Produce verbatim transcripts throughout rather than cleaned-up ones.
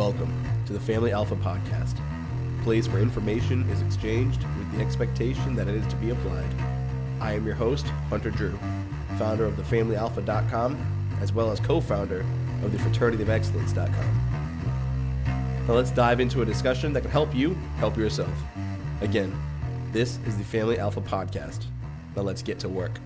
welcome to the Family Alpha Podcast, a place where information is exchanged with the expectation that it is to be applied. I am your host, Hunter Drew, founder of the family alpha dot com, as well as co-founder of the fraternity of excellence dot com. Now let's dive into a discussion that can help you help yourself. Again, this is the Family Alpha Podcast. Now let's get to work.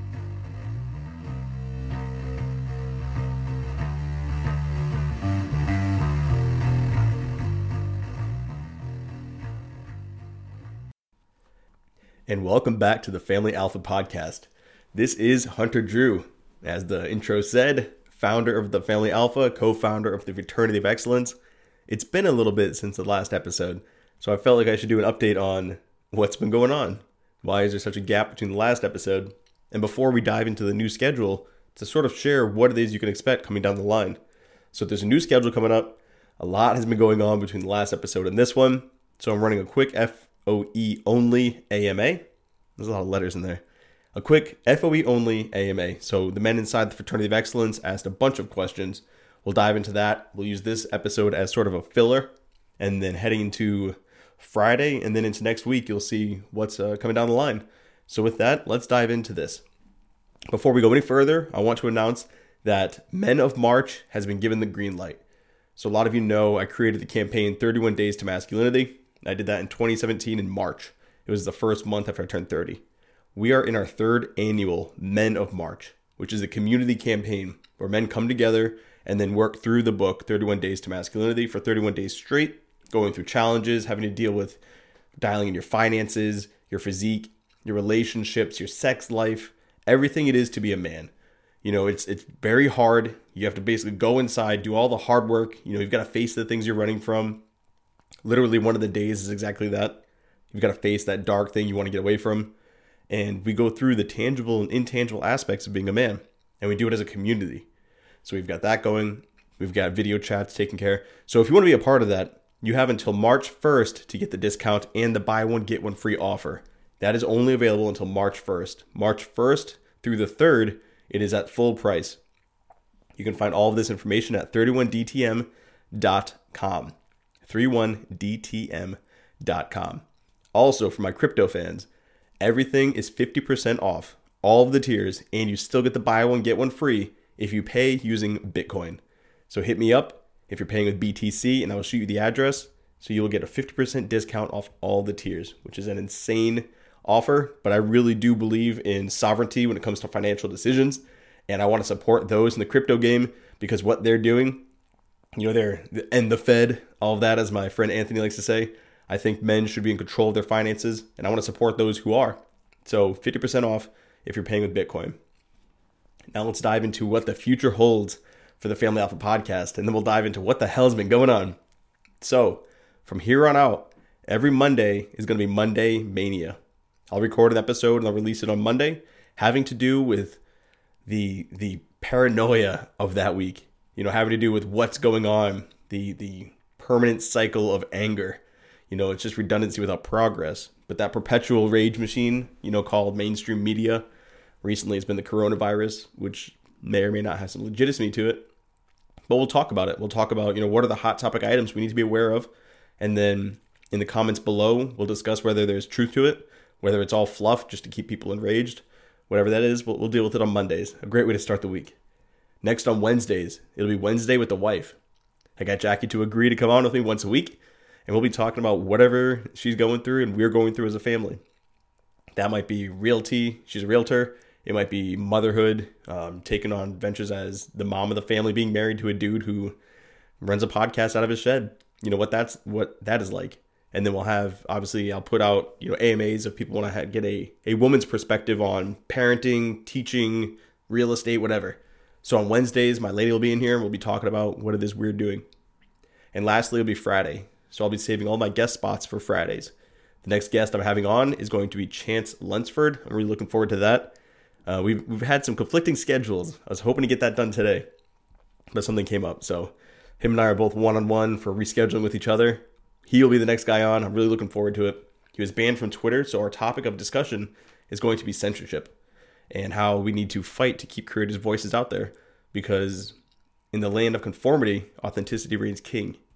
And welcome back to the Family Alpha Podcast. This is Hunter Drew, as the intro said, founder of the Family Alpha, co-founder of the Fraternity of Excellence. It's been a little bit since the last episode, so I felt like I should do an update on what's been going on. Why is there such a gap between the last episode? And before we dive into the new schedule, to sort of share what it is you can expect coming down the line. So there's a new schedule coming up. A lot has been going on between the last episode and this one. So I'm running a quick F O E only A M A. There's a lot of letters in there. A quick F O E only A M A. So the men inside the Fraternity of Excellence asked a bunch of questions. We'll dive into that. We'll use this episode as sort of a filler. And then heading into Friday and then into next week, you'll see what's uh, coming down the line. So with that, let's dive into this. Before we go any further, I want to announce that Men of March has been given the green light. So a lot of you know I created the campaign thirty-one Days to Masculinity. I did that in twenty seventeen in March. It was the first month after I turned thirty. We are in our third annual Men of March, which is a community campaign where men come together and then work through the book thirty-one Days to Masculinity for thirty-one days straight, going through challenges, having to deal with dialing in your finances, your physique, your relationships, your sex life, everything it is to be a man. You know, it's it's very hard. You have to basically go inside, do all the hard work. You know, you've got to face the things you're running from. Literally one of the days is exactly that. You've got to face that dark thing you want to get away from. And we go through the tangible and intangible aspects of being a man. And we do it as a community. So we've got that going. We've got video chats taken care. So if you want to be a part of that, you have until March first to get the discount and the buy one, get one free offer. That is only available until March first. March first through the third, it is at full price. You can find all of this information at thirty-one D T M dot com. thirty-one D T M dot com. Also, for my crypto fans, everything is fifty percent off, all of the tiers, and you still get the buy one, get one free if you pay using Bitcoin. So hit me up if you're paying with B T C, and I will shoot you the address, so you'll get a fifty percent discount off all the tiers, which is an insane offer, but I really do believe in sovereignty when it comes to financial decisions, and I want to support those in the crypto game because what they're doing, you know, they're, and the Fed, all of that, as my friend Anthony likes to say, I think men should be in control of their finances, and I want to support those who are. So fifty percent off if you're paying with Bitcoin. Now let's dive into what the future holds for the Family Alpha Podcast, and then we'll dive into what the hell's been going on. So from here on out, every Monday is going to be Monday Mania. I'll record an episode and I'll release it on Monday, having to do with the the paranoia of that week. You know, having to do with what's going on, the the permanent cycle of anger. You know, it's just redundancy without progress. But that perpetual rage machine, you know, called mainstream media, recently has been the coronavirus, which may or may not have some legitimacy to it. But we'll talk about it. We'll talk about, you know, what are the hot topic items we need to be aware of. And then in the comments below, we'll discuss whether there's truth to it, whether it's all fluff just to keep people enraged. Whatever that is, we'll, we'll deal with it on Mondays. A great way to start the week. Next on Wednesdays, it'll be Wednesday with the wife. I got Jackie to agree to come on with me once a week, and we'll be talking about whatever she's going through and we're going through as a family. That might be realty. She's a realtor. It might be motherhood, um, taking on ventures as the mom of the family, being married to a dude who runs a podcast out of his shed. You know what that's what that is like. And then we'll have, obviously, I'll put out, you know, A M As if people want to get a, a woman's perspective on parenting, teaching, real estate, whatever. So on Wednesdays, my lady will be in here and we'll be talking about what it is we're doing. And lastly, it'll be Friday. So I'll be saving all my guest spots for Fridays. The next guest I'm having on is going to be Chance Lunsford. I'm really looking forward to that. Uh, we've, we've had some conflicting schedules. I was hoping to get that done today, but something came up. So him and I are both one-on-one for rescheduling with each other. He'll be the next guy on. I'm really looking forward to it. He was banned from Twitter, so our topic of discussion is going to be censorship and how we need to fight to keep creators' voices out there, because in the land of conformity, authenticity reigns king.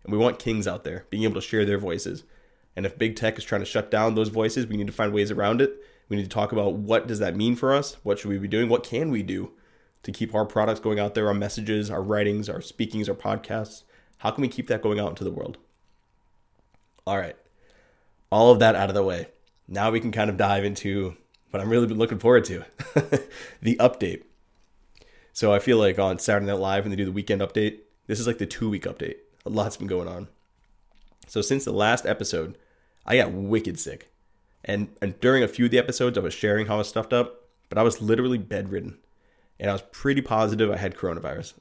And we want kings out there being able to share their voices. And if big tech is trying to shut down those voices, we need to find ways around it. We need to talk about what does that mean for us? What should we be doing? What can we do to keep our products going out there, our messages, our writings, our speakings, our podcasts? How can we keep that going out into the world? All right. All of that out of the way. Now we can kind of dive into what I'm really been looking forward to, the update. So I feel like on Saturday Night Live when they do the weekend update, this is like the two-week update. A lot's been going on. So since the last episode, I got wicked sick. And, and during a few of the episodes, I was sharing how I was stuffed up, but I was literally bedridden. And I was pretty positive I had coronavirus.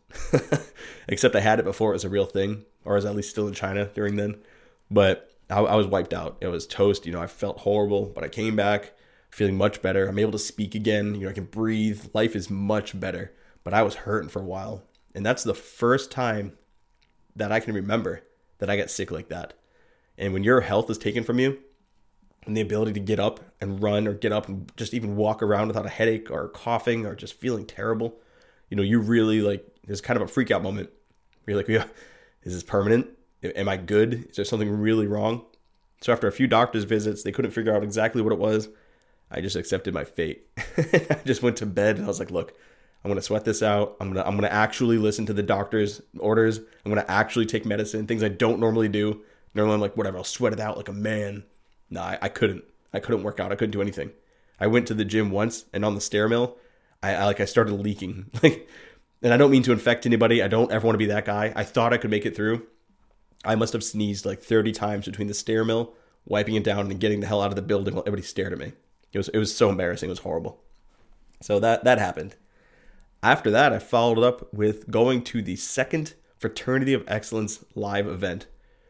Except I had it before it was a real thing, or I was at least still in China during then. But I, I was wiped out. It was toast. You know, I felt horrible, but I came back feeling much better. I'm able to speak again. You know, I can breathe. Life is much better. But I was hurting for a while. And that's the first time that I can remember that I got sick like that. And when your health is taken from you, and the ability to get up and run or get up and just even walk around without a headache or coughing or just feeling terrible, you know, you really like, there's kind of a freak out moment. You're like, yeah, is this permanent? Am I good? Is there something really wrong? So after a few doctor's visits, they couldn't figure out exactly what it was. I just accepted my fate. I just went to bed and I was like, look, I'm going to sweat this out. I'm going to, I'm going to actually listen to the doctor's orders. I'm going to actually take medicine, things I don't normally do. Normally I'm like, whatever, I'll sweat it out like a man. No, I, I couldn't. I couldn't work out. I couldn't do anything. I went to the gym once, and on the stair mill, I, I like I started leaking. Like, and I don't mean to infect anybody. I don't ever want to be that guy. I thought I could make it through. I must have sneezed like thirty times between the stair mill, wiping it down, and getting the hell out of the building while everybody stared at me. It was it was so embarrassing. It was horrible. So that that happened. After that, I followed it up with going to the second Fraternity of Excellence live event.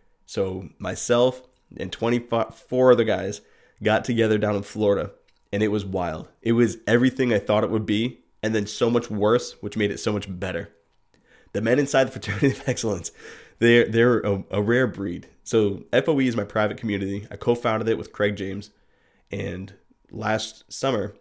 So myself and twenty-four other guys got together down in Florida, and it was wild. It was everything I thought it would be, and then so much worse, which made it so much better. The men inside the Fraternity of Excellence, they're, they're a, a rare breed. So F O E is my private community. I co-founded it with Craig James, and last summer,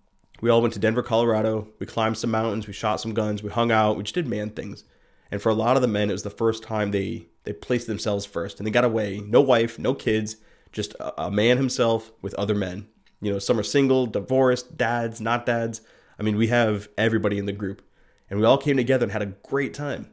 we all went to Denver, Colorado. We climbed some mountains, we shot some guns, we hung out, we just did man things. And for a lot of the men, it was the first time they, they placed themselves first. And they got away. No wife, no kids, just a, a man himself with other men. You know, some are single, divorced, dads, not dads. I mean, we have everybody in the group. And we all came together and had a great time.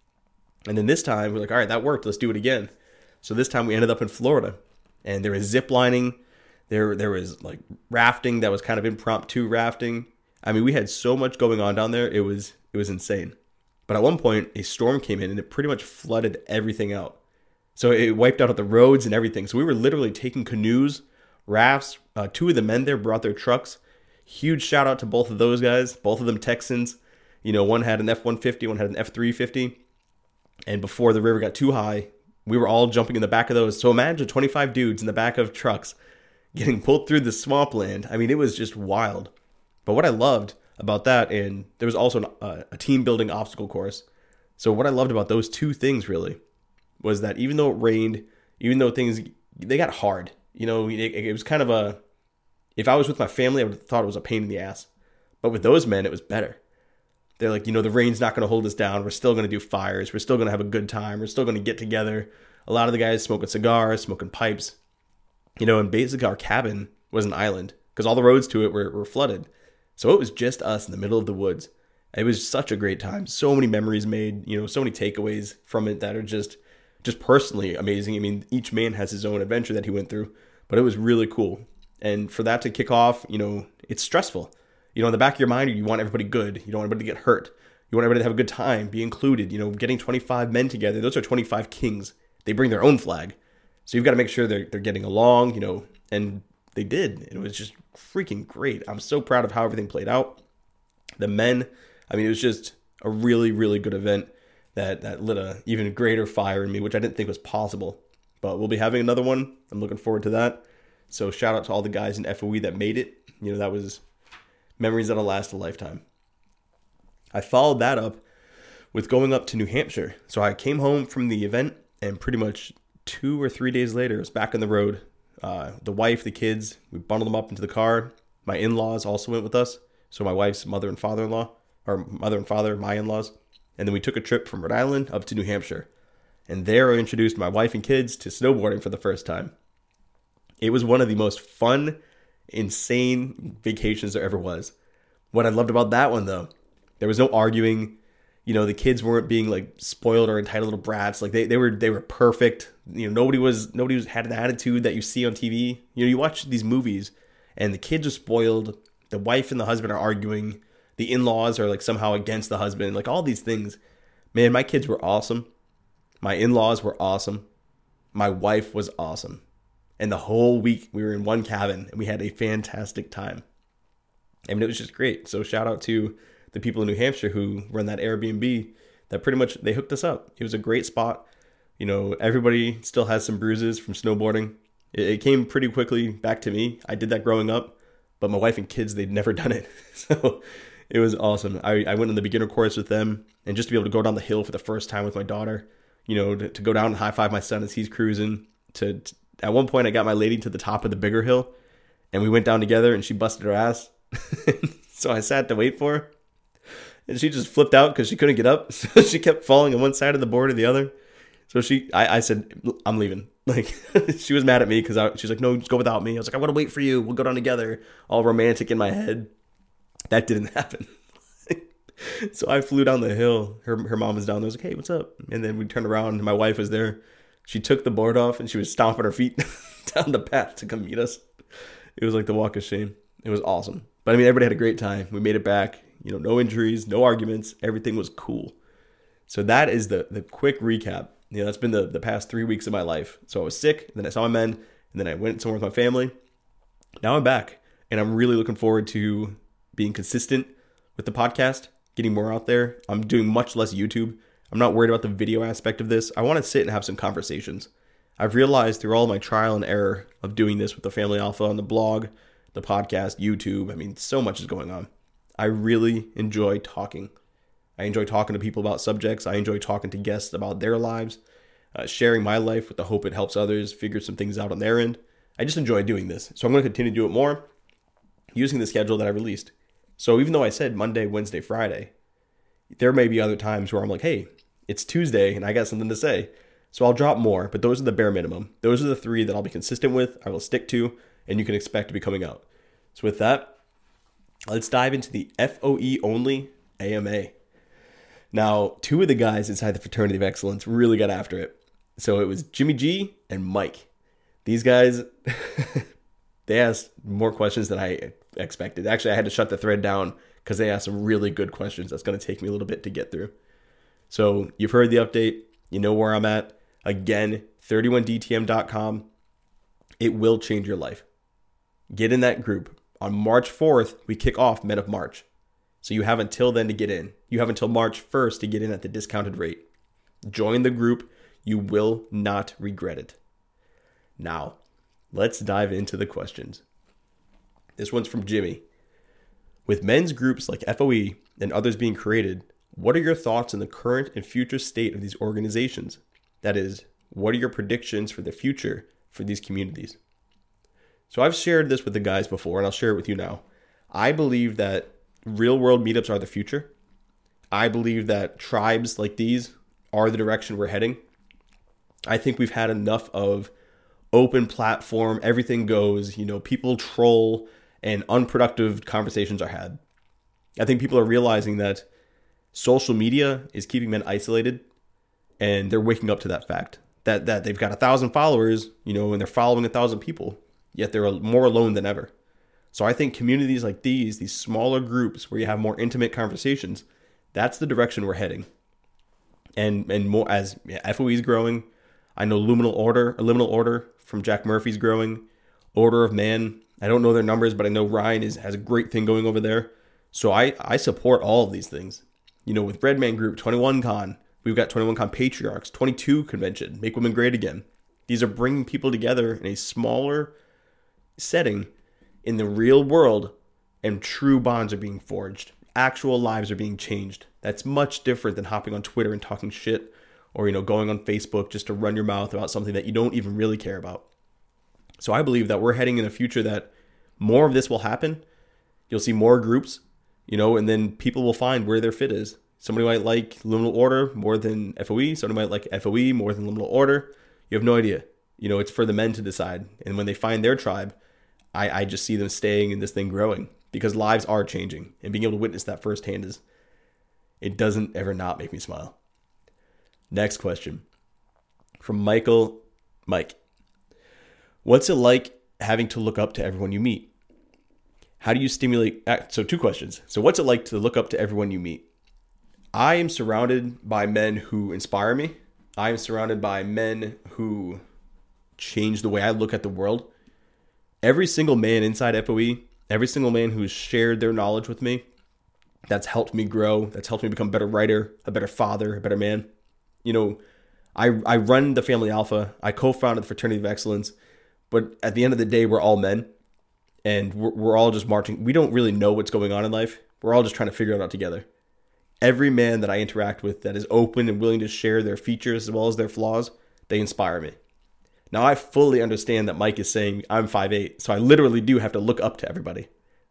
And then this time, we're like, all right, that worked. Let's do it again. So this time we ended up in Florida. And there was zip lining. There, there was like rafting that was kind of impromptu rafting. I mean, we had so much going on down there. It was it was insane. But at one point, a storm came in and it pretty much flooded everything out. So it wiped out the roads and everything. So we were literally taking canoes, rafts. Uh, two of the men there brought their trucks. Huge shout out to both of those guys. Both of them Texans. You know, one had an F one fifty, one had an F three fifty. And before the river got too high, we were all jumping in the back of those. So imagine twenty-five dudes in the back of trucks getting pulled through the swampland. I mean, it was just wild. But what I loved about that, and there was also an, uh, a team building obstacle course. So what I loved about those two things really was that even though it rained, even though things, they got hard, you know, it, it was kind of a, if I was with my family, I would have thought it was a pain in the ass. But with those men, it was better. They're like, you know, the rain's not going to hold us down. We're still going to do fires. We're still going to have a good time. We're still going to get together. A lot of the guys smoking cigars, smoking pipes, you know, and basically our cabin was an island because all the roads to it were, were flooded. So it was just us in the middle of the woods. It was such a great time. So many memories made, you know, so many takeaways from it that are just, just personally amazing. I mean, each man has his own adventure that he went through, but it was really cool. And for that to kick off, you know, it's stressful. You know, in the back of your mind, you want everybody good. You don't want everybody to get hurt. You want everybody to have a good time, be included. You know, getting twenty-five men together, those are twenty-five kings. They bring their own flag. So you've got to make sure they're, they're getting along, you know, and they did. It was just freaking great. I'm so proud of how everything played out. The men, I mean, it was just a really, really good event that, that lit a even greater fire in me, which I didn't think was possible. But we'll be having another one. I'm looking forward to that. So shout out to all the guys in F O E that made it. You know, that was memories that'll last a lifetime. I followed that up with going up to New Hampshire. So I came home from the event, and pretty much two or three days later, I was back on the road. Uh, the wife, the kids, we bundled them up into the car. My in-laws also went with us. So my wife's mother and father-in-law, or mother and father, my in-laws. And then we took a trip from Rhode Island up to New Hampshire. And there I introduced my wife and kids to snowboarding for the first time. It was one of the most fun, insane vacations there ever was. What I loved about that one, though, there was no arguing. You know, the kids weren't being like spoiled or entitled little brats. Like they, they were they were perfect. You know, nobody was nobody was had an attitude that you see on T V. You know, you watch these movies and the kids are spoiled. The wife and the husband are arguing. The in-laws are like somehow against the husband. Like all these things. Man, my kids were awesome. My in-laws were awesome. My wife was awesome. And the whole week we were in one cabin and we had a fantastic time. I mean, it was just great. So shout out to the people in New Hampshire who run that Airbnb that pretty much, they hooked us up. It was a great spot. You know, everybody still has some bruises from snowboarding. It, it came pretty quickly back to me. I did that growing up, but my wife and kids, they'd never done it. So it was awesome. I, I went on the beginner course with them, and just to be able to go down the hill for the first time with my daughter, you know, to, to go down and high five my son as he's cruising. To, to At one point, I got my lady to the top of the bigger hill, and we went down together, and she busted her ass. So I sat to wait for her. And she just flipped out because she couldn't get up. So she kept falling on one side of the board or the other. So she, I, I said, I'm leaving. Like, she was mad at me because she's like, no, just go without me. I was like, I want to wait for you. We'll go down together. All romantic in my head. That didn't happen. So I flew down the hill. Her her mom was down there. I was like, hey, what's up? And then we turned around and my wife was there. She took the board off and she was stomping her feet down the path to come meet us. It was like the walk of shame. It was awesome. But I mean, everybody had a great time. We made it back. You know, no injuries, no arguments. Everything was cool. So that is the the quick recap. You know, that's been the, the past three weeks of my life. So I was sick, then I saw my men, and then I went somewhere with my family. Now I'm back, and I'm really looking forward to being consistent with the podcast, getting more out there. I'm doing much less YouTube. I'm not worried about the video aspect of this. I want to sit and have some conversations. I've realized through all my trial and error of doing this with the Family Alpha on the blog, the podcast, YouTube, I mean, so much is going on. I really enjoy talking. I enjoy talking to people about subjects. I enjoy talking to guests about their lives, uh, sharing my life with the hope it helps others figure some things out on their end. I just enjoy doing this. So I'm going to continue to do it more using the schedule that I released. So even though I said Monday, Wednesday, Friday, there may be other times where I'm like, hey, it's Tuesday and I got something to say. So I'll drop more, but those are the bare minimum. Those are the three that I'll be consistent with, I will stick to, and you can expect to be coming out. So with that, let's dive into the F O E only A M A. Now, two of the guys inside the Fraternity of Excellence really got after it. So it was Jimmy G and Mike. These guys, they asked more questions than I expected. Actually, I had to shut the thread down because they asked some really good questions. That's going to take me a little bit to get through. So you've heard the update. You know where I'm at. Again, thirty-one D T M dot com. It will change your life. Get in that group. On March fourth, we kick off Men of March. So you have until then to get in. You have until March first to get in at the discounted rate. Join the group. You will not regret it. Now, let's dive into the questions. This one's from Jimmy. With men's groups like F O E and others being created, what are your thoughts on the current and future state of these organizations? That is, what are your predictions for the future for these communities? So I've shared this with the guys before, and I'll share it with you now. I believe that real world meetups are the future. I believe that tribes like these are the direction we're heading. I think we've had enough of open platform, everything goes, you know, people troll and unproductive conversations are had. I think people are realizing that social media is keeping men isolated, and they're waking up to that fact that, that they've got a thousand followers, you know, and they're following a thousand people, yet they're more alone than ever. So I think communities like these, these smaller groups where you have more intimate conversations, that's the direction we're heading. And and more as F O E is growing, I know Luminal Order, Liminal Order from Jack Murphy's growing, Order of Man. I don't know their numbers, but I know Ryan is has a great thing going over there. So I, I support all of these things. You know, with Redman Group, twenty-one Con, we've got twenty-one Con Patriarchs, twenty-two Convention, Make Women Great Again. These are bringing people together in a smaller setting in the real world, and true bonds are being forged. Actual lives are being changed. That's much different than hopping on Twitter and talking shit, or, you know, going on Facebook just to run your mouth about something that you don't even really care about. So I believe that we're heading in a future that more of this will happen. You'll see more groups, you know, and then people will find where their fit is. Somebody might like liminal order more than F O E. Somebody might like F O E more than liminal order. You have no idea. You know, it's for the men to decide. And when they find their tribe, I, I just see them staying and this thing growing because lives are changing. And being able to witness that firsthand is, it doesn't ever not make me smile. Next question from Michael. Mike, what's it like having to look up to everyone you meet? How do you stimulate? So two questions. So what's it like to look up to everyone you meet? I am surrounded by men who inspire me. I am surrounded by men who change the way I look at the world. Every single man inside F O E, every single man who's shared their knowledge with me, that's helped me grow, that's helped me become a better writer, a better father, a better man. You know, I I run the Family Alpha. I co-founded the Fraternity of Excellence. But at the end of the day, we're all men. And we're, we're all just marching. We don't really know what's going on in life. We're all just trying to figure it out together. Every man that I interact with that is open and willing to share their features as well as their flaws, they inspire me. Now, I fully understand that Mike is saying I'm five eight, so I literally do have to look up to everybody.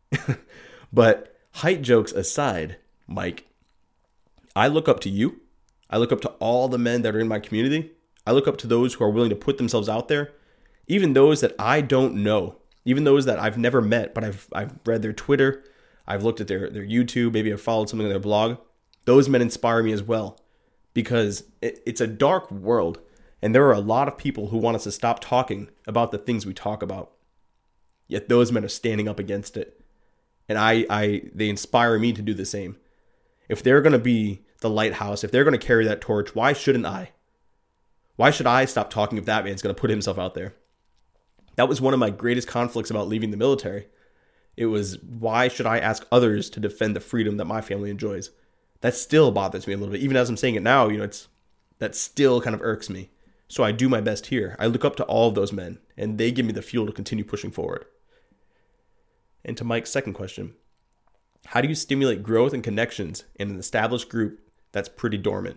But height jokes aside, Mike, I look up to you. I look up to all the men that are in my community. I look up to those who are willing to put themselves out there, even those that I don't know, even those that I've never met, but I've I've read their Twitter, I've looked at their, their YouTube, maybe I've followed something on their blog. Those men inspire me as well because it, it's a dark world. And there are a lot of people who want us to stop talking about the things we talk about. Yet those men are standing up against it. And I, I they inspire me to do the same. If they're going to be the lighthouse, if they're going to carry that torch, why shouldn't I? Why should I stop talking if that man's going to put himself out there? That was one of my greatest conflicts about leaving the military. It was, why should I ask others to defend the freedom that my family enjoys? That still bothers me a little bit. Even as I'm saying it now, you know, it's that still kind of irks me. So I do my best here. I look up to all of those men, and they give me the fuel to continue pushing forward. And to Mike's second question, how do you stimulate growth and connections in an established group that's pretty dormant?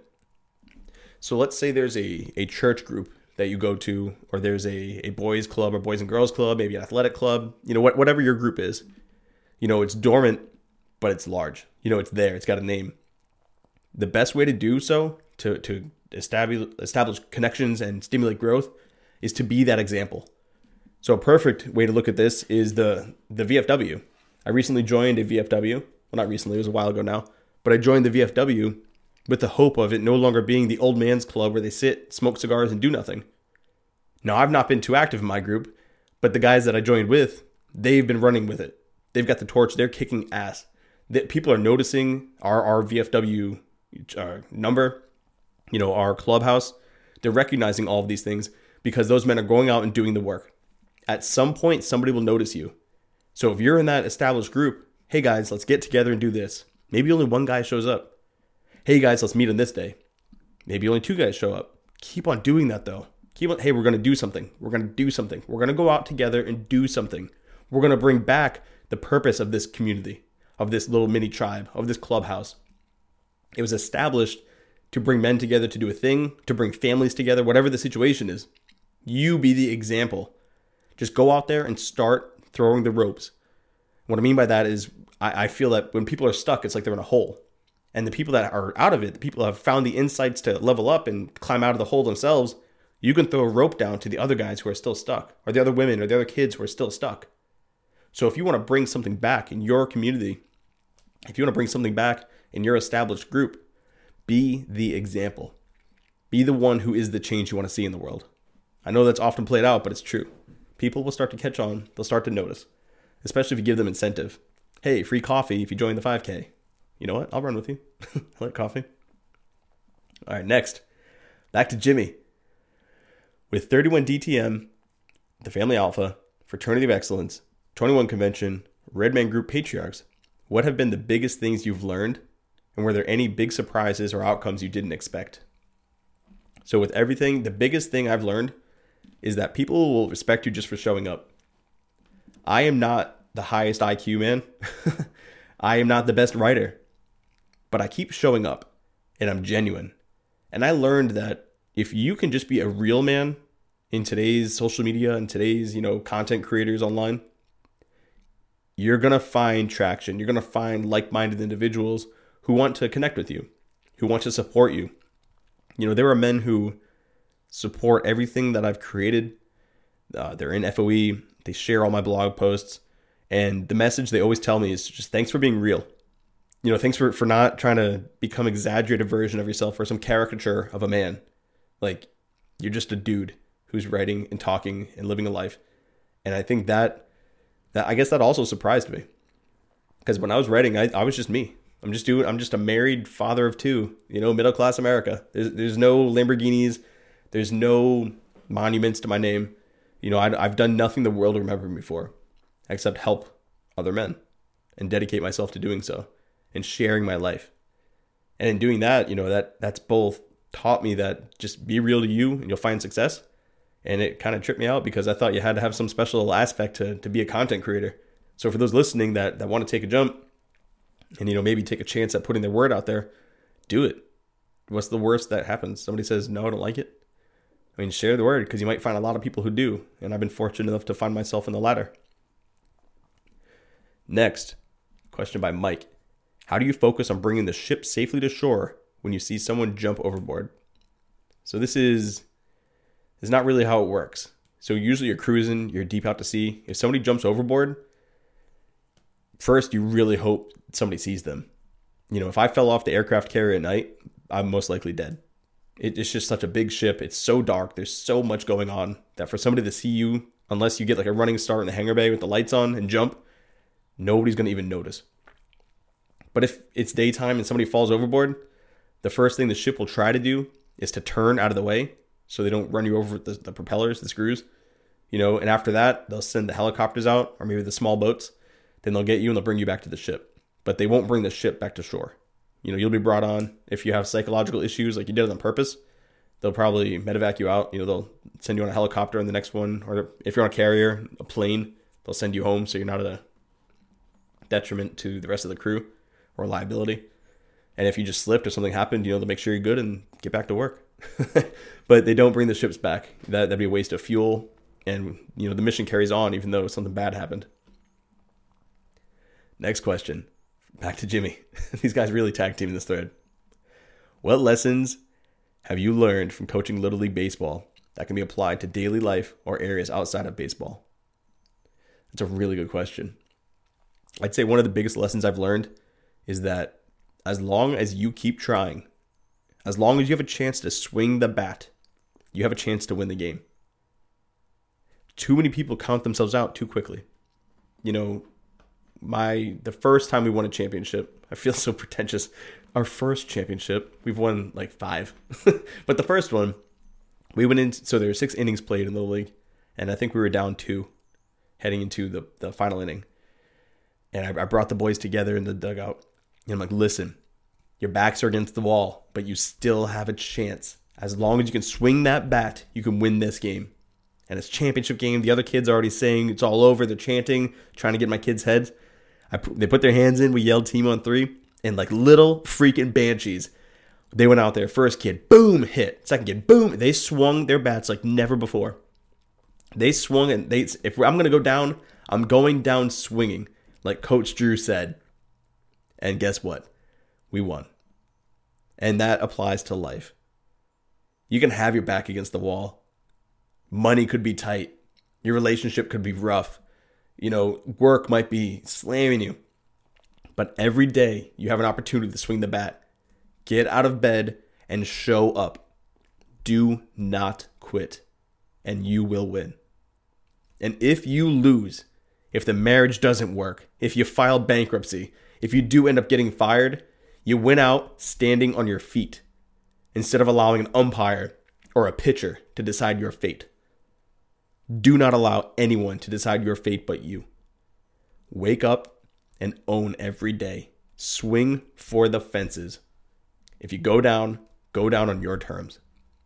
So let's say there's a, a church group that you go to, or there's a, a boys club or boys and girls club, maybe an athletic club, you know, what, whatever your group is. You know, it's dormant, but it's large. You know, it's there. It's got a name. The best way to do so, to, to establish establish connections and stimulate growth, is to be that example. So a perfect way to look at this is the the V F W. I recently joined a V F W. Well, not recently, it was a while ago now. But I joined the V F W with the hope of it no longer being the old man's club where they sit, smoke cigars, and do nothing. Now, I've not been too active in my group, but the guys that I joined with, they've been running with it. They've got the torch. They're kicking ass. That people are noticing our, our V F W uh, number, you know, our clubhouse. They're recognizing all of these things because those men are going out and doing the work. At some point, somebody will notice you. So if you're in that established group, hey guys, let's get together and do this. Maybe only one guy shows up. Hey guys, let's meet on this day. Maybe only two guys show up. Keep on doing that though. Keep on, hey, we're going to do something. We're going to do something. We're going to go out together and do something. We're going to bring back the purpose of this community, of this little mini tribe, of this clubhouse. It was established to bring men together to do a thing, to bring families together, whatever the situation is. You be the example. Just go out there and start throwing the ropes. What I mean by that is I, I feel that when people are stuck, it's like they're in a hole. And the people that are out of it, the people who have found the insights to level up and climb out of the hole themselves, you can throw a rope down to the other guys who are still stuck, or the other women, or the other kids who are still stuck. So if you want to bring something back in your community, if you want to bring something back in your established group, be the example. Be the one who is the change you want to see in the world. I know that's often played out, but it's true. People will start to catch on. They'll start to notice, especially if you give them incentive. Hey, free coffee if you join the five K. You know what? I'll run with you. I like coffee. All right, next. Back to Jimmy. With thirty-one D T M, the Family Alpha, Fraternity of Excellence, twenty-one Convention, Red Man Group Patriarchs, what have been the biggest things you've learned? And were there any big surprises or outcomes you didn't expect? So with everything, the biggest thing I've learned is that people will respect you just for showing up. I am not the highest I Q man. I am not the best writer. But I keep showing up and I'm genuine. And I learned that if you can just be a real man in today's social media and today's, you know, content creators online, you're going to find traction. You're going to find like-minded individuals who want to connect with you. who want to support you. You know, there are men who support everything that I've created. Uh, they're in F O E. They share all my blog posts. And the message they always tell me is just thanks for being real. You know, thanks for, for not trying to become an exaggerated version of yourself or some caricature of a man. Like, you're just a dude who's writing and talking and living a life. And I think that, that I guess that also surprised me. Because when I was writing, I, I was just me. I'm just doing, I'm just a married father of two, you know, middle class America. There's, there's no Lamborghinis. There's no monuments to my name. You know, I, I've done nothing the world will remember me for except help other men and dedicate myself to doing so and sharing my life. And in doing that, you know, that that's both taught me that just be real to you and you'll find success. And it kind of tripped me out because I thought you had to have some special aspect to, to be a content creator. So for those listening that, that want to take a jump and, you know, maybe take a chance at putting their word out there, do it. What's the worst that happens? Somebody says, no, I don't like it. I mean, share the word because you might find a lot of people who do. And I've been fortunate enough to find myself in the latter. Next, question by Mike. How do you focus on bringing the ship safely to shore when you see someone jump overboard? So this is, this is not really how it works. So usually you're cruising, you're deep out to sea. If somebody jumps overboard, first you really hope somebody sees them. You know, if I fell off the aircraft carrier at night, I'm most likely dead. It, it's just such a big ship. It's so dark. There's so much going on that for somebody to see you, unless you get like a running start in the hangar bay with the lights on and jump, nobody's going to even notice. But if it's daytime and somebody falls overboard, the first thing the ship will try to do is to turn out of the way so they don't run you over with the, the propellers, the screws. You know, and after that, they'll send the helicopters out or maybe the small boats. Then they'll get you and they'll bring you back to the ship. But they won't bring the ship back to shore. You know, you'll be brought on. If you have psychological issues like you did it on purpose, they'll probably medevac you out. You know, they'll send you on a helicopter in the next one. Or if you're on a carrier, a plane, they'll send you home so you're not at a detriment to the rest of the crew or liability. And if you just slipped or something happened, you know, they'll make sure you're good and get back to work. But they don't bring the ships back. That, that'd be a waste of fuel. And, you know, the mission carries on even though something bad happened. Next question. Back to Jimmy. These guys really tag teaming this thread. What lessons have you learned from coaching Little League Baseball that can be applied to daily life or areas outside of baseball? That's a really good question. I'd say one of the biggest lessons I've learned is that as long as you keep trying, as long as you have a chance to swing the bat, you have a chance to win the game. Too many people count themselves out too quickly. You know, my the first time we won a championship, I feel so pretentious. Our first championship, we've won like five. But the first one, we went in, so there were six innings played in Little League, and I think we were down two heading into the, the final inning. And I, I brought the boys together in the dugout. And I'm like, listen, your backs are against the wall, but you still have a chance. As long as you can swing that bat, you can win this game. And it's a championship game. The other kids are already saying it's all over. They're chanting, trying to get my kids' heads. I, they put their hands in. We yelled team on three. And like little freaking banshees, they went out there. First kid, boom, hit. Second kid, boom. They swung their bats like never before. They swung and they. If I'm going to go down, I'm going down swinging, like Coach Drew said. And guess what? We won. And that applies to life. You can have your back against the wall. Money could be tight. Your relationship could be rough. You know, work might be slamming you. But every day you have an opportunity to swing the bat. Get out of bed and show up. Do not quit. And you will win. And if you lose, if the marriage doesn't work, if you file bankruptcy, if you do end up getting fired, you win out standing on your feet instead of allowing an umpire or a pitcher to decide your fate. Do not allow anyone to decide your fate but you. Wake up and own every day. Swing for the fences. If you go down, go down on your terms.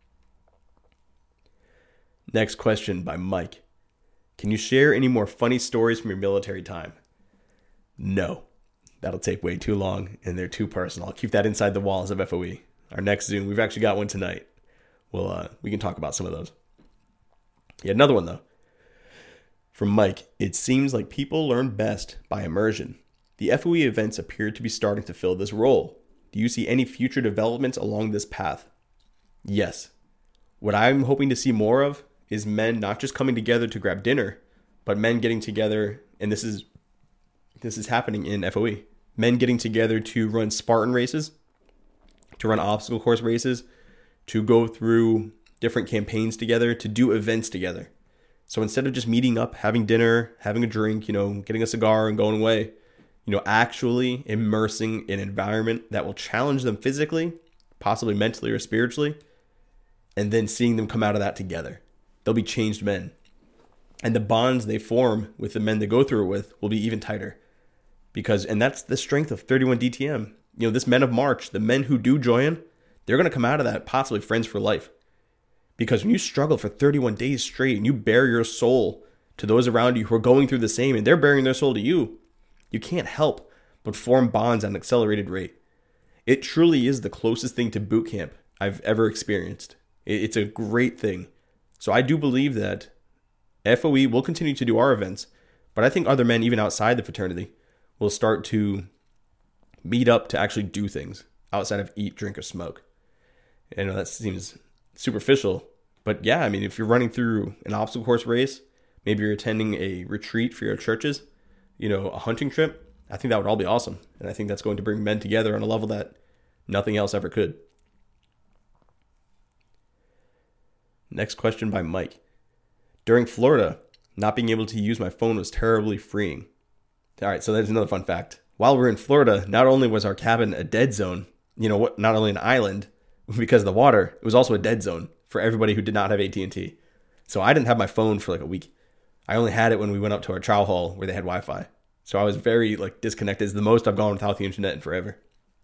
Next question by Mike. Can you share any more funny stories from your military time? No. That'll take way too long, and they're too personal. I'll keep that inside the walls of F O E. Our next Zoom, we've actually got one tonight. Well, uh, we can talk about some of those. Yeah, another one, though. From Mike, it seems like people learn best by immersion. The F O E events appear to be starting to fill this role. Do you see any future developments along this path? Yes. What I'm hoping to see more of is men not just coming together to grab dinner, but men getting together, and this is this is happening in F O E. Men getting together to run Spartan races, to run obstacle course races, to go through different campaigns together, to do events together. So instead of just meeting up, having dinner, having a drink, you know, getting a cigar and going away, you know, actually immersing in an environment that will challenge them physically, possibly mentally or spiritually, and then seeing them come out of that together. They'll be changed men. And the bonds they form with the men they go through it with will be even tighter. Because, and that's the strength of thirty-one D T M. You know, this Men of March, the men who do join, they're going to come out of that possibly friends for life. Because when you struggle for thirty-one days straight and you bare your soul to those around you who are going through the same and they're bearing their soul to you, you can't help but form bonds at an accelerated rate. It truly is the closest thing to boot camp I've ever experienced. It's a great thing. So I do believe that F O E will continue to do our events, but I think other men, even outside the fraternity, will start to meet up to actually do things outside of eat, drink, or smoke. I know that seems superficial, but yeah, I mean, if you're running through an obstacle course race, maybe you're attending a retreat for your churches, you know, a hunting trip, I think that would all be awesome. And I think that's going to bring men together on a level that nothing else ever could. Next question by Mike. During Florida, not being able to use my phone was terribly freeing. All right, so there's another fun fact. While we we're in Florida, not only was our cabin a dead zone, you know, what? not only an island because of the water, it was also a dead zone for everybody who did not have A T and T. So I didn't have my phone for like a week. I only had it when we went up to our chow hall where they had Wi-Fi. So I was very like disconnected. It's the most I've gone without the internet in forever.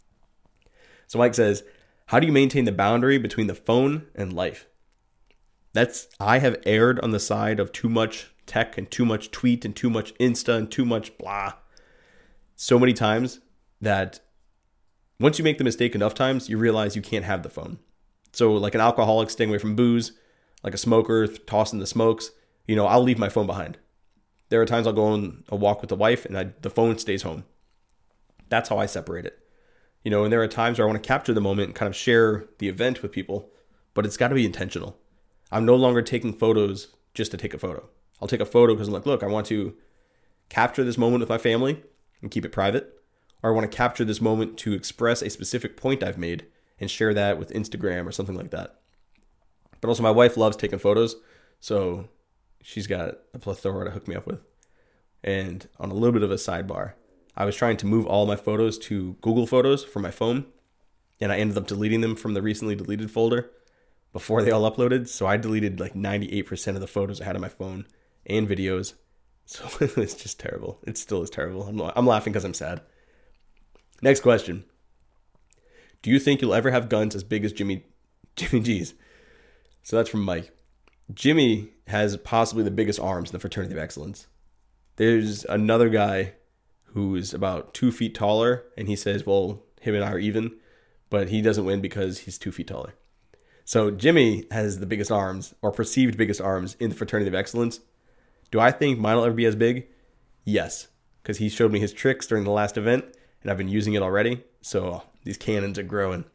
So Mike says, how do you maintain the boundary between the phone and life? That's, I have erred on the side of too much tech and too much tweet and too much Insta and too much blah so many times that once you make the mistake enough times, you realize you can't have the phone. So like an alcoholic staying away from booze, like a smoker tossing the smokes, you know, I'll leave my phone behind. There are times I'll go on a walk with the wife and I, the phone stays home. That's how I separate it. You know, and there are times where I want to capture the moment and kind of share the event with people, but it's got to be intentional. I'm no longer taking photos just to take a photo. I'll take a photo because I'm like, look, I want to capture this moment with my family and keep it private. Or I want to capture this moment to express a specific point I've made and share that with Instagram or something like that. But also my wife loves taking photos. So she's got a plethora to hook me up with. And on a little bit of a sidebar, I was trying to move all my photos to Google Photos for my phone. And I ended up deleting them from the recently deleted folder before they all uploaded. So I deleted like ninety-eight percent of the photos I had on my phone and videos. So it's just terrible. It still is terrible. I'm, I'm laughing because I'm sad. Next question. Do you think you'll ever have guns as big as Jimmy Jimmy G's? So that's from Mike. Jimmy has possibly the biggest arms in the Fraternity of Excellence. There's another guy who's about two feet taller, and he says, well, him and I are even, but he doesn't win because he's two feet taller. So Jimmy has the biggest arms, or perceived biggest arms, in the Fraternity of Excellence. Do I think mine will ever be as big? Yes, because he showed me his tricks during the last event, and I've been using it already, so these cannons are growing.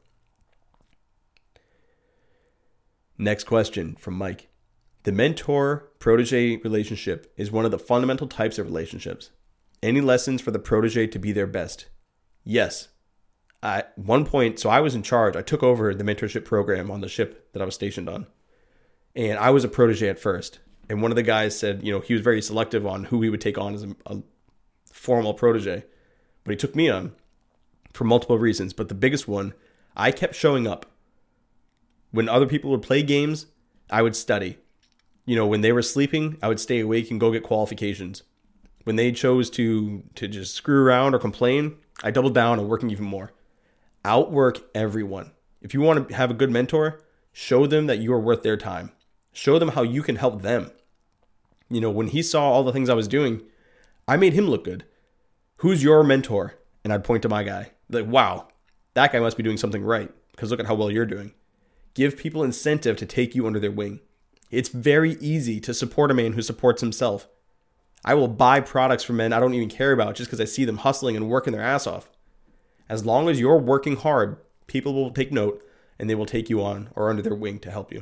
Next question from Mike. The mentor-protege relationship is one of the fundamental types of relationships. Any lessons for the protege to be their best? Yes. At one point, so I was in charge. I took over the mentorship program on the ship that I was stationed on. And I was a protege at first. And one of the guys said, you know, he was very selective on who he would take on as a, a formal protege. But he took me on for multiple reasons. But the biggest one, I kept showing up. When other people would play games, I would study. You know, when they were sleeping, I would stay awake and go get qualifications. When they chose to to just screw around or complain, I doubled down on working even more. Outwork everyone. If you want to have a good mentor, show them that you are worth their time. Show them how you can help them. You know, when he saw all the things I was doing, I made him look good. Who's your mentor? And I'd point to my guy. Like, wow, that guy must be doing something right because look at how well you're doing. Give people incentive to take you under their wing. It's very easy to support a man who supports himself. I will buy products from men I don't even care about just because I see them hustling and working their ass off. As long as you're working hard, people will take note and they will take you on or under their wing to help you.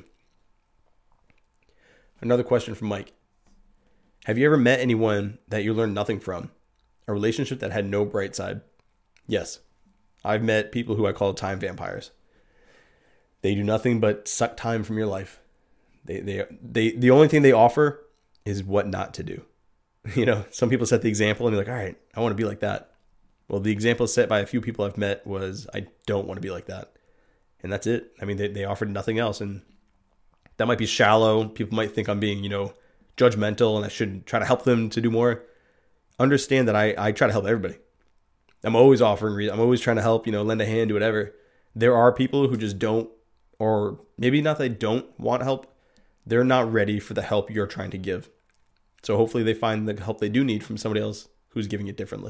Another question from Mike. Have you ever met anyone that you learned nothing from? A relationship that had no bright side? Yes. I've met people who I call time vampires. They do nothing but suck time from your life. They, they, they, the only thing they offer is what not to do. You know, some people set the example and you're like, all right, I want to be like that. Well, the example set by a few people I've met was, I don't want to be like that. And that's it. I mean, they, they offered nothing else. And that might be shallow. People might think I'm being, you know, judgmental and I should try to help them to do more. Understand that I, I try to help everybody. I'm always offering, I'm always trying to help, you know, lend a hand, do whatever. There are people who just don't, or maybe not they don't want help. They're not ready for the help you're trying to give. So hopefully they find the help they do need from somebody else who's giving it differently.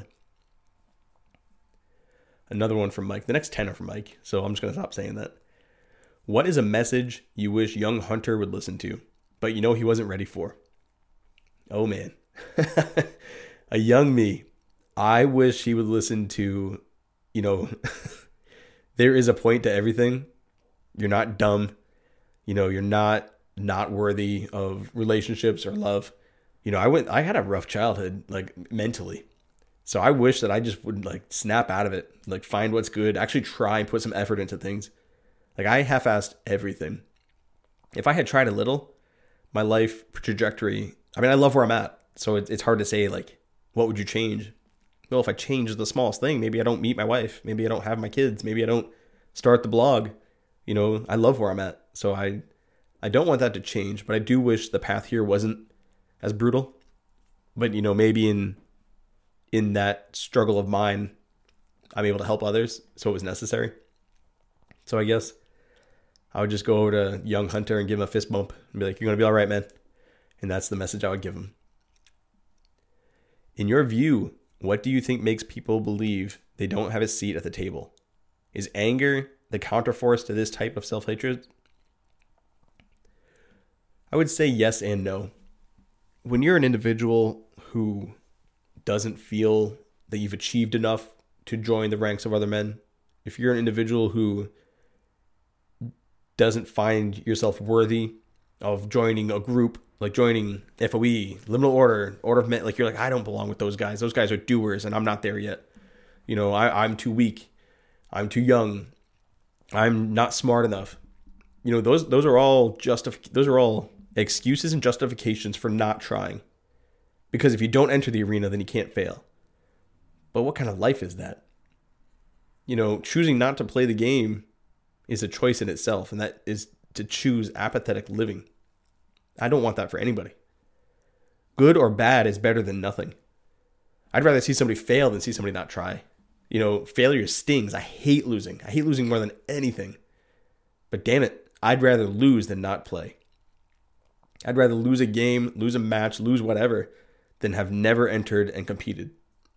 Another one from Mike. The next ten are from Mike, so I'm just going to stop saying that. What is a message you wish young Hunter would listen to, but you know he wasn't ready for? Oh, man. A young me. I wish he would listen to, you know, there is a point to everything. You're not dumb. You know, you're not not worthy of relationships or love. You know, I went, I had a rough childhood, like mentally. So I wish that I just would like snap out of it, like find what's good, actually try and put some effort into things. Like I half-assed everything. If I had tried a little, my life trajectory, I mean, I love where I'm at. So it's it's hard to say like, what would you change? Well, if I change the smallest thing, maybe I don't meet my wife. Maybe I don't have my kids. Maybe I don't start the blog. You know, I love where I'm at. So I, I don't want that to change, but I do wish the path here wasn't as brutal. But, you know, maybe in in that struggle of mine, I'm able to help others, so it was necessary. So I guess I would just go over to young Hunter and give him a fist bump and be like, you're going to be all right, man. And that's the message I would give him. In your view, what do you think makes people believe they don't have a seat at the table? Is anger the counterforce to this type of self-hatred? I would say yes and no. When you're an individual who doesn't feel that you've achieved enough to join the ranks of other men, if you're an individual who doesn't find yourself worthy of joining a group, like joining F O E, Liminal Order, Order of Men, like you're like, I don't belong with those guys. Those guys are doers and I'm not there yet. You know, I, I'm too weak. I'm too young. I'm not smart enough. You know, those those are all justif- those are all excuses and justifications for not trying. Because if you don't enter the arena, then you can't fail. But what kind of life is that? You know, choosing not to play the game is a choice in itself, and that is to choose apathetic living. I don't want that for anybody. Good or bad is better than nothing. I'd rather see somebody fail than see somebody not try. You know, failure stings. I hate losing. I hate losing more than anything. But damn it, I'd rather lose than not play. I'd rather lose a game, lose a match, lose whatever, than have never entered and competed.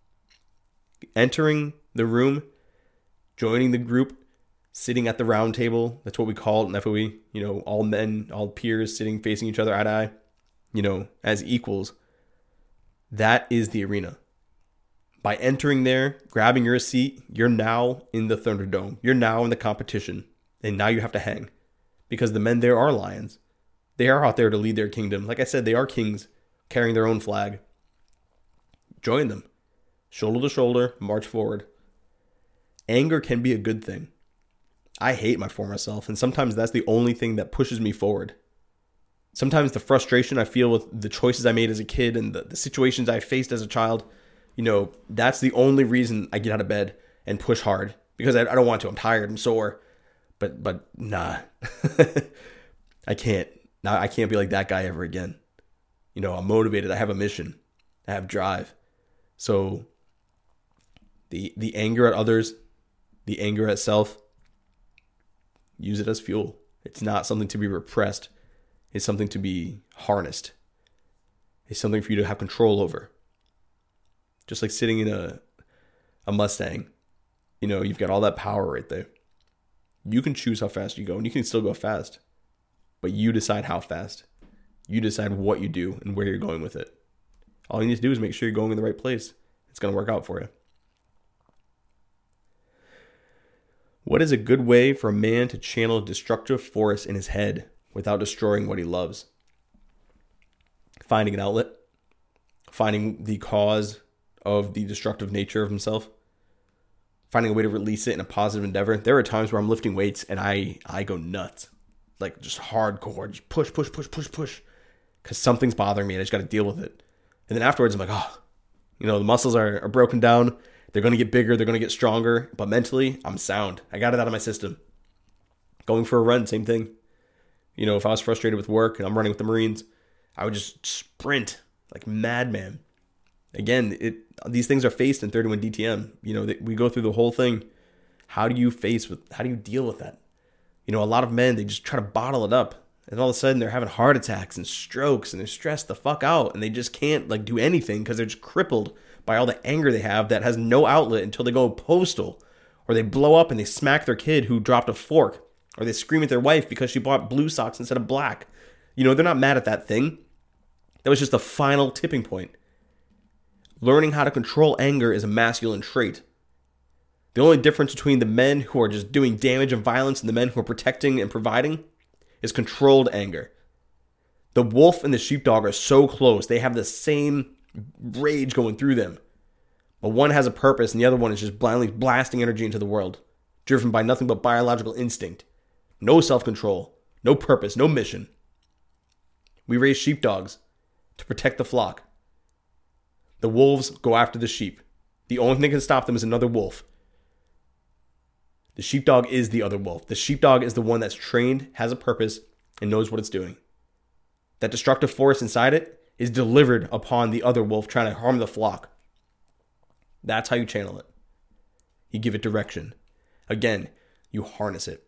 Entering the room, joining the group, sitting at the round table, that's what we call it in F O E, you know, all men, all peers sitting facing each other eye to eye, you know, as equals. That is the arena. By entering there, grabbing your seat, you're now in the Thunderdome. You're now in the competition. And now you have to hang. Because the men there are lions. They are out there to lead their kingdom. Like I said, they are kings carrying their own flag. Join them. Shoulder to shoulder, march forward. Anger can be a good thing. I hate my former self, and sometimes that's the only thing that pushes me forward. Sometimes the frustration I feel with the choices I made as a kid and the, the situations I faced as a child, you know, that's the only reason I get out of bed and push hard. Because I, I don't want to. I'm tired. I'm sore. But, but nah. I can't. Now I can't be like that guy ever again. You know, I'm motivated. I have a mission. I have drive. So the the anger at others, the anger at self, use it as fuel. It's not something to be repressed. It's something to be harnessed. It's something for you to have control over. Just like sitting in a a Mustang. You know, you've got all that power right there. You can choose how fast you go, and you can still go fast. But you decide how fast. You decide what you do and where you're going with it. All you need to do is make sure you're going in the right place. It's going to work out for you. What is a good way for a man to channel a destructive force in his head without destroying what he loves? Finding an outlet. Finding the cause of the destructive nature of himself. Finding a way to release it in a positive endeavor. There are times where I'm lifting weights and I, I go nuts. Like just hardcore. Just push, push, push, push, push. Because something's bothering me and I just got to deal with it. And then afterwards I'm like, oh, you know, the muscles are, are broken down. They're going to get bigger. They're going to get stronger. But mentally, I'm sound. I got it out of my system. Going for a run, same thing. You know, if I was frustrated with work and I'm running with the Marines, I would just sprint like madman. Again, it these things are faced in thirty-one D T M. You know, we go through the whole thing. How do you face with, how do you deal with that? You know, a lot of men, they just try to bottle it up. And all of a sudden they're having heart attacks and strokes and they're stressed the fuck out. And they just can't like do anything because they're just crippled by all the anger they have that has no outlet until they go postal. Or they blow up and they smack their kid who dropped a fork. Or they scream at their wife because she bought blue socks instead of black. You know, they're not mad at that thing. That was just the final tipping point. Learning how to control anger is a masculine trait. The only difference between the men who are just doing damage and violence and the men who are protecting and providing is controlled anger. The wolf and the sheepdog are so close. They have the same rage going through them. But one has a purpose and the other one is just blindly blasting energy into the world, driven by nothing but biological instinct. No self-control, no purpose, no mission. We raise sheepdogs to protect the flock. The wolves go after the sheep. The only thing that can stop them is another wolf. The sheepdog is the other wolf. The sheepdog is the one that's trained, has a purpose, and knows what it's doing. That destructive force inside it is delivered upon the other wolf trying to harm the flock. That's how you channel it. You give it direction. Again, you harness it.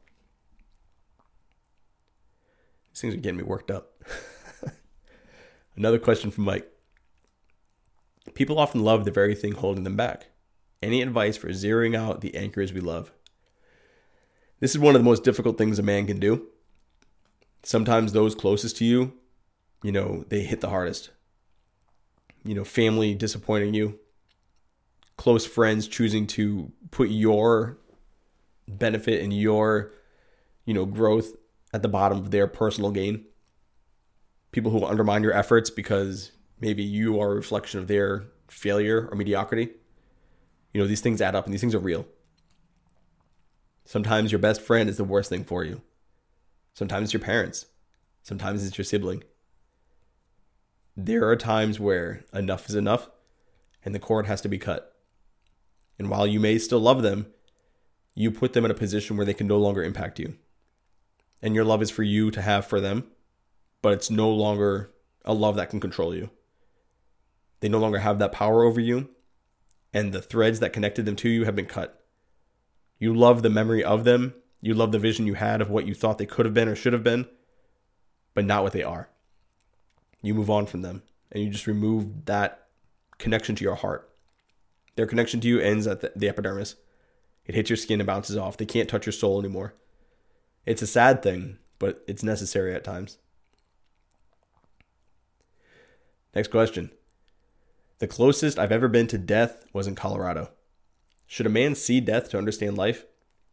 These things are getting me worked up. Another question from Mike. People often love the very thing holding them back. Any advice for zeroing out the anchors we love? This is one of the most difficult things a man can do. Sometimes those closest to you, you know, they hit the hardest. You know, family disappointing you. Close friends choosing to put your benefit and your, you know, growth at the bottom of their personal gain. People who undermine your efforts because maybe you are a reflection of their failure or mediocrity. You know, these things add up and these things are real. Sometimes your best friend is the worst thing for you. Sometimes it's your parents. Sometimes it's your sibling. There are times where enough is enough and the cord has to be cut. And while you may still love them, you put them in a position where they can no longer impact you. And your love is for you to have for them, but it's no longer a love that can control you. They no longer have that power over you, and the threads that connected them to you have been cut. You love the memory of them. You love the vision you had of what you thought they could have been or should have been, but not what they are. You move on from them, and you just remove that connection to your heart. Their connection to you ends at the, the epidermis. It hits your skin and bounces off. They can't touch your soul anymore. It's a sad thing, but it's necessary at times. Next question. The closest I've ever been to death was in Colorado. Should a man see death to understand life?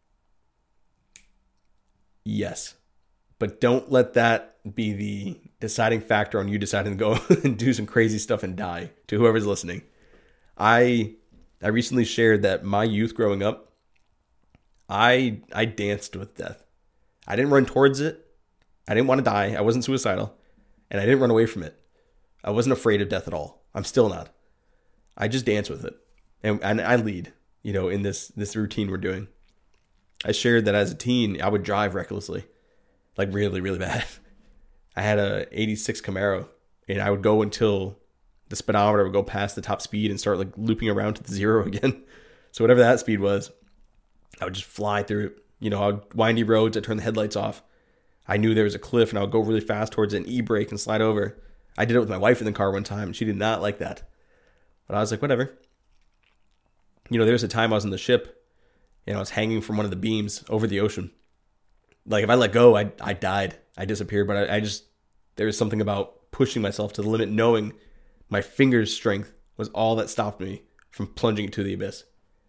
Yes. But don't let that be the deciding factor on you deciding to go and do some crazy stuff and die, to whoever's listening. I I recently shared that my youth growing up, I I danced with death. I didn't run towards it. I didn't want to die. I wasn't suicidal. And I didn't run away from it. I wasn't afraid of death at all. I'm still not. I just dance with it. And, and I lead, you know, in this, this routine we're doing. I shared that as a teen, I would drive recklessly. Like really, really bad. I had a eighty-six Camaro. And I would go until the speedometer would go past the top speed and start like looping around to the zero again. So whatever that speed was, I would just fly through it. You know, I would windy roads, I'd turn the headlights off. I knew there was a cliff and I would go really fast towards an e-brake and slide over. I did it with my wife in the car one time and she did not like that. But I was like, whatever. You know, there was a time I was in the ship and I was hanging from one of the beams over the ocean. Like if I let go, I I died. I disappeared. But I, I just, there was something about pushing myself to the limit, knowing my finger's strength was all that stopped me from plunging into the abyss.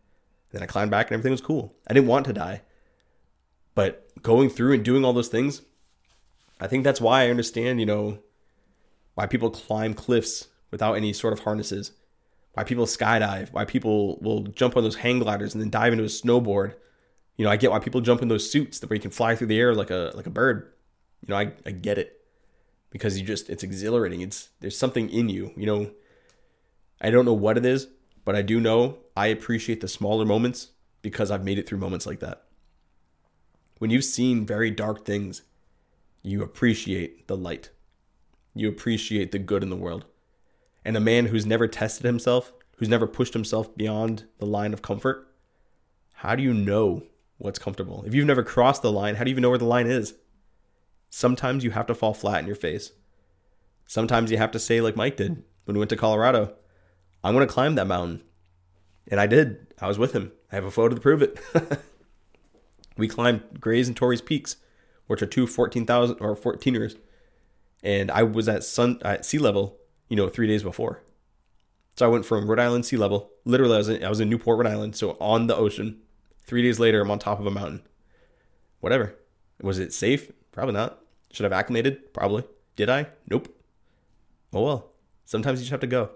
Then I climbed back and everything was cool. I didn't want to die. But going through and doing all those things, I think that's why I understand, you know, why people climb cliffs without any sort of harnesses, why people skydive, why people will jump on those hang gliders and then dive into a snowboard. You know, I get why people jump in those suits where you can fly through the air like a like a bird. You know, I, I get it. Because you just, it's exhilarating. It's, there's something in you, you know. I don't know what it is, but I do know I appreciate the smaller moments because I've made it through moments like that. When you've seen very dark things, you appreciate the light. You appreciate the good in the world. And a man who's never tested himself, who's never pushed himself beyond the line of comfort, how do you know what's comfortable? If you've never crossed the line, how do you even know where the line is? Sometimes you have to fall flat in your face. Sometimes you have to say like Mike did when we went to Colorado, I'm going to climb that mountain. And I did. I was with him. I have a photo to prove it. We climbed Gray's and Torrey's Peaks, which are two fourteen thousand or fourteeners. And I was at sun at sea level, you know, three days before. So I went from Rhode Island sea level. Literally, I was in, I was in Newport, Rhode Island. So on the ocean. Three days later, I'm on top of a mountain. Whatever. Was it safe? Probably not. Should I have acclimated? Probably. Did I? Nope. Oh well. Sometimes you just have to go.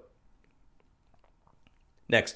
Next.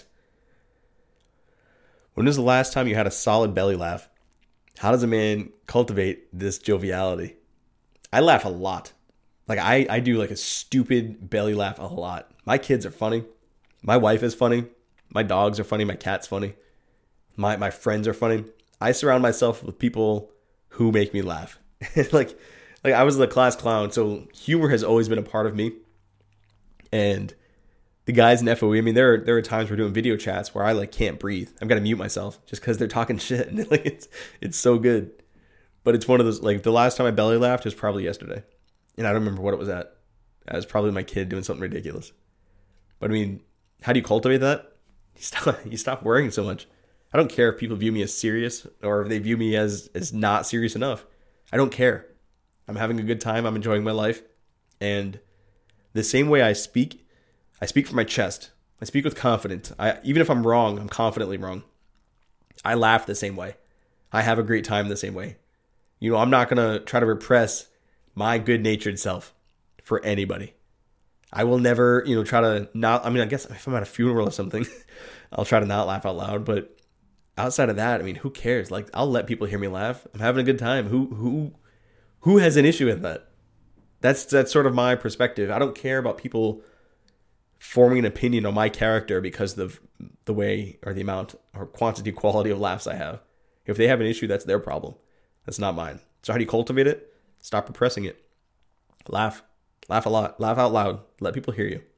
When was the last time you had a solid belly laugh? How does a man cultivate this joviality? I laugh a lot. Like I, I do like a stupid belly laugh a lot. My kids are funny. My wife is funny. My dogs are funny. My cat's funny. My my friends are funny. I surround myself with people who make me laugh. like like I was the class clown, so humor has always been a part of me. And the guys in F O E, I mean, there are there are times we're doing video chats where I like can't breathe. I've got to mute myself just because they're talking shit, and like it's it's so good. But it's one of those, like the last time I belly laughed was probably yesterday, and I don't remember what it was at. It was probably my kid doing something ridiculous. But I mean, how do you cultivate that? You stop you stop worrying so much. I don't care if people view me as serious or if they view me as as not serious enough. I don't care. I'm having a good time. I'm enjoying my life, and the same way I speak. I speak from my chest. I speak with confidence. I, even if I'm wrong, I'm confidently wrong. I laugh the same way. I have a great time the same way. You know, I'm not going to try to repress my good-natured self for anybody. I will never, you know, try to not, I mean, I guess if I'm at a funeral or something, I'll try to not laugh out loud. But outside of that, I mean, who cares? Like, I'll let people hear me laugh. I'm having a good time. Who, who, who has an issue with that? That's, that's sort of my perspective. I don't care about people forming an opinion on my character because of the way or the amount or quantity, quality of laughs I have. If they have an issue, that's their problem. That's not mine. So how do you cultivate it? Stop repressing it. Laugh. Laugh a lot. Laugh out loud. Let people hear you.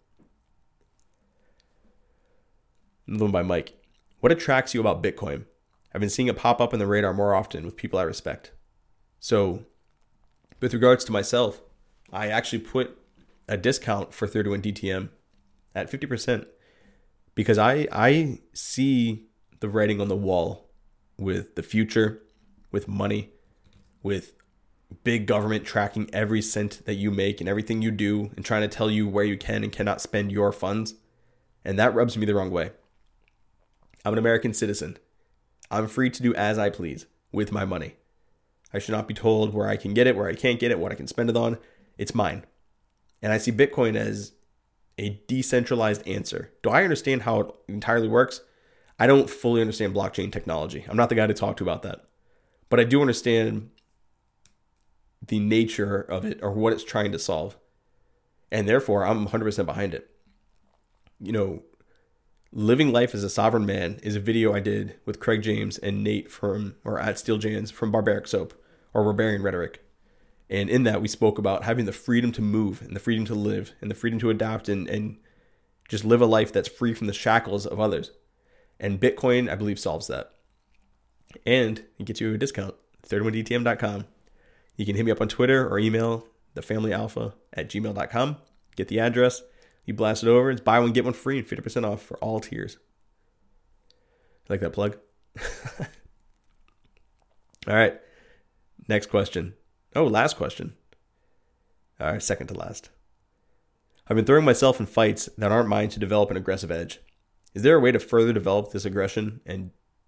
Another one by Mike. What attracts you about Bitcoin? I've been seeing it pop up in the radar more often with people I respect. So with regards to myself, I actually put a discount for thirty-one D T M at fifty percent because I I see the writing on the wall with the future, with money, with big government tracking every cent that you make and everything you do and trying to tell you where you can and cannot spend your funds. And that rubs me the wrong way. I'm an American citizen. I'm free to do as I please with my money. I should not be told where I can get it, where I can't get it, what I can spend it on. It's mine. And I see Bitcoin as a decentralized answer. Do I understand how it entirely works? I don't fully understand blockchain technology. I'm not the guy to talk to about that. But I do understand the nature of it or what it's trying to solve. And therefore, I'm one hundred percent behind it. You know, Living Life as a Sovereign Man is a video I did with Craig James and Nate from, or at Steel Jans from Barbaric Soap or Barbarian Rhetoric. And in that, we spoke about having the freedom to move and the freedom to live and the freedom to adapt and, and just live a life that's free from the shackles of others. And Bitcoin, I believe, solves that. And it gets you a discount, thirty-one D T M dot com. You can hit me up on Twitter or email thefamilyalpha at gmail dot com. Get the address. You blast it over. It's buy one, get one free and fifty percent off for all tiers. Like that plug? All right. Next question. Oh, last question. All right, second to last. I've been throwing myself in fights that aren't mine to develop an aggressive edge. Is there a way to further develop this aggression and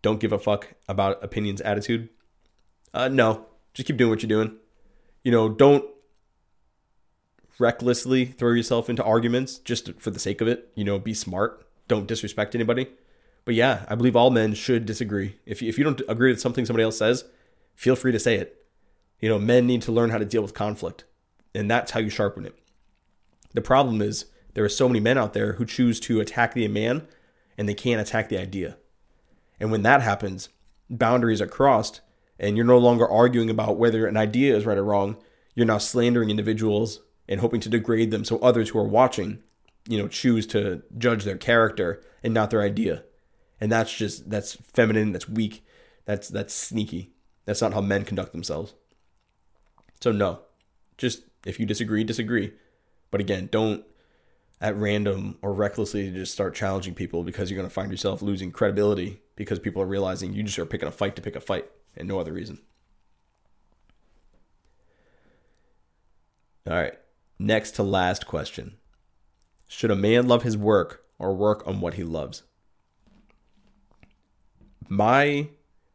don't give a fuck about opinions attitude? Uh, no, just keep doing what you're doing. You know, don't recklessly throw yourself into arguments just for the sake of it. You know, be smart. Don't disrespect anybody. But yeah, I believe all men should disagree. If you, if you don't agree with something somebody else says, feel free to say it. You know, men need to learn how to deal with conflict, and that's how you sharpen it. The problem is there are so many men out there who choose to attack the man and they can't attack the idea. And when that happens, boundaries are crossed and you're no longer arguing about whether an idea is right or wrong. You're now slandering individuals and hoping to degrade them so others who are watching, you know, choose to judge their character and not their idea. And that's just, that's feminine, that's weak, that's that's sneaky. That's not how men conduct themselves. So no, just if you disagree, disagree. But again, don't at random or recklessly just start challenging people, because you're going to find yourself losing credibility because people are realizing you just are picking a fight to pick a fight and no other reason. All right. Next to last question. Should a man love his work or work on what he loves? My,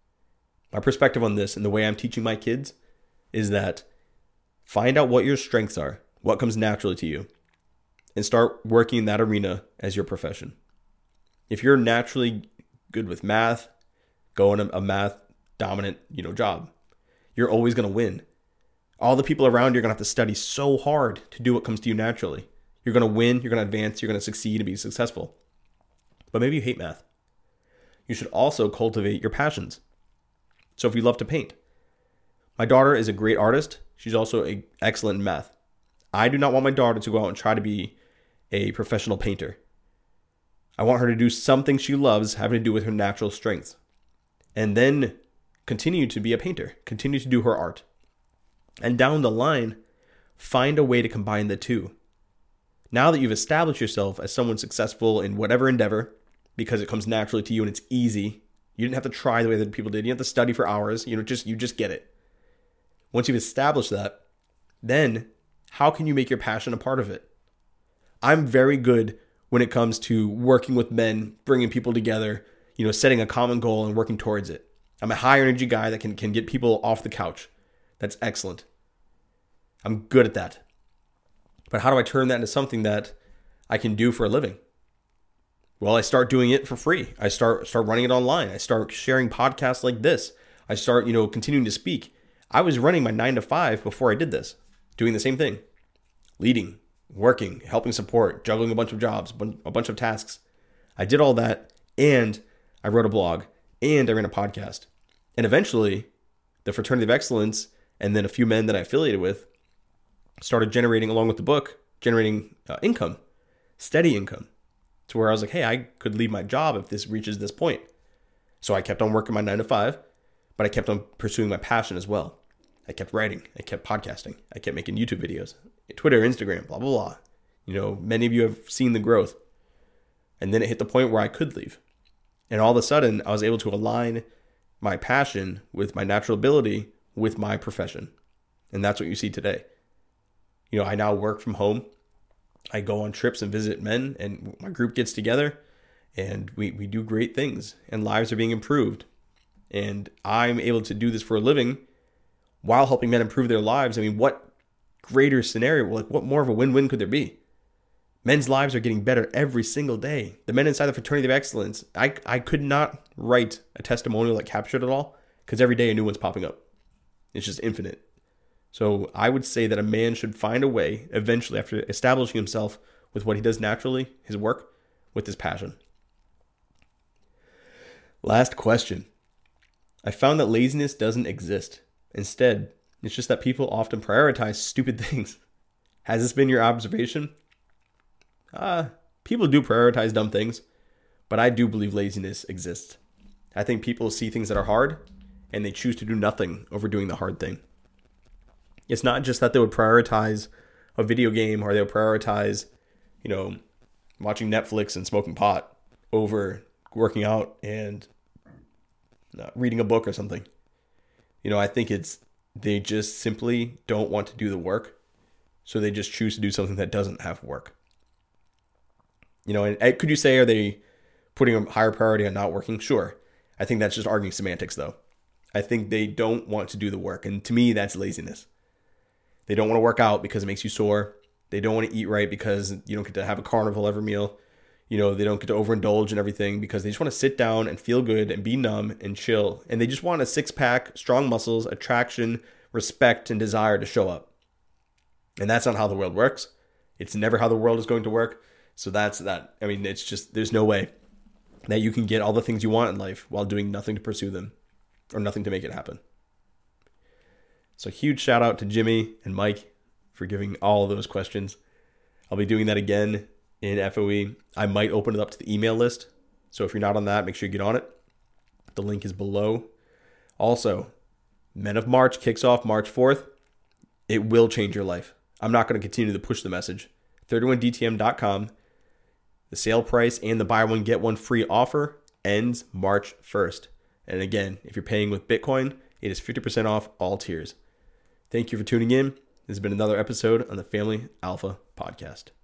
my perspective on this and the way I'm teaching my kids is that find out what your strengths are, what comes naturally to you, and start working in that arena as your profession. If you're naturally good with math, go in a, a math dominant, you know, job. You're always going to win. All the people around you are going to have to study so hard to do what comes to you naturally. You're going to win, you're going to advance, you're going to succeed and be successful. But maybe you hate math. You should also cultivate your passions. So if you love to paint, my daughter is a great artist. She's also a, excellent in math. I do not want my daughter to go out and try to be a professional painter. I want her to do something she loves having to do with her natural strengths. And then continue to be a painter. Continue to do her art. And down the line, find a way to combine the two. Now that you've established yourself as someone successful in whatever endeavor, because it comes naturally to you and it's easy, you didn't have to try the way that people did. You didn't have to study for hours. You know, just you just get it. Once you've established that, then how can you make your passion a part of it? I'm very good when it comes to working with men, bringing people together, you know, setting a common goal and working towards it. I'm a high energy guy that can, can get people off the couch. That's excellent. I'm good at that. But how do I turn that into something that I can do for a living? Well, I start doing it for free. I start start running it online. I start sharing podcasts like this. I start, you know, continuing to speak. I was running my nine to five before I did this, doing the same thing, leading, working, helping support, juggling a bunch of jobs, a bunch of tasks. I did all that, and I wrote a blog, and I ran a podcast. And eventually, the Fraternity of Excellence, and then a few men that I affiliated with, started generating, along with the book, generating uh, income, steady income, to where I was like, hey, I could leave my job if this reaches this point. So I kept on working my nine to five, but I kept on pursuing my passion as well. I kept writing, I kept podcasting, I kept making YouTube videos, Twitter, Instagram, blah, blah, blah. You know, many of you have seen the growth. And then it hit the point where I could leave. And all of a sudden, I was able to align my passion with my natural ability with my profession. And that's what you see today. You know, I now work from home. I go on trips and visit men, and my group gets together, and we, we do great things, and lives are being improved. And I'm able to do this for a living while helping men improve their lives. I mean, what greater scenario, like what more of a win-win could there be? Men's lives are getting better every single day. The men inside the Fraternity of Excellence, I, I could not write a testimonial that captured it all, because every day a new one's popping up. It's just infinite. So I would say that a man should find a way, eventually, after establishing himself with what he does naturally, his work, with his passion. Last question. I found that laziness doesn't exist. Instead, it's just that people often prioritize stupid things. Has this been your observation? Uh, people do prioritize dumb things, but I do believe laziness exists. I think people see things that are hard, and they choose to do nothing over doing the hard thing. It's not just that they would prioritize a video game, or they would prioritize, you know, watching Netflix and smoking pot over working out and uh, reading a book or something. You know, I think it's they just simply don't want to do the work, so they just choose to do something that doesn't have work. You know, and could you say, are they putting a higher priority on not working? Sure. I think that's just arguing semantics, though. I think they don't want to do the work. And to me, that's laziness. They don't want to work out because it makes you sore. They don't want to eat right because you don't get to have a carnival every meal. You know, they don't get to overindulge and everything because they just want to sit down and feel good and be numb and chill. And they just want a six-pack, strong muscles, attraction, respect, and desire to show up. And that's not how the world works. It's never how the world is going to work. So that's that. I mean, it's just, there's no way that you can get all the things you want in life while doing nothing to pursue them or nothing to make it happen. So huge shout out to Jimmy and Mike for giving all of those questions. I'll be doing that again in F O E. I might open it up to the email list. So if you're not on that, make sure you get on it. The link is below. Also, Men of March kicks off March fourth. It will change your life. I'm not going to continue to push the message. thirty-one D T M dot com. The sale price and the buy one, get one free offer ends March first. And again, if you're paying with Bitcoin, it is fifty percent off all tiers. Thank you for tuning in. This has been another episode on the Family Alpha Podcast.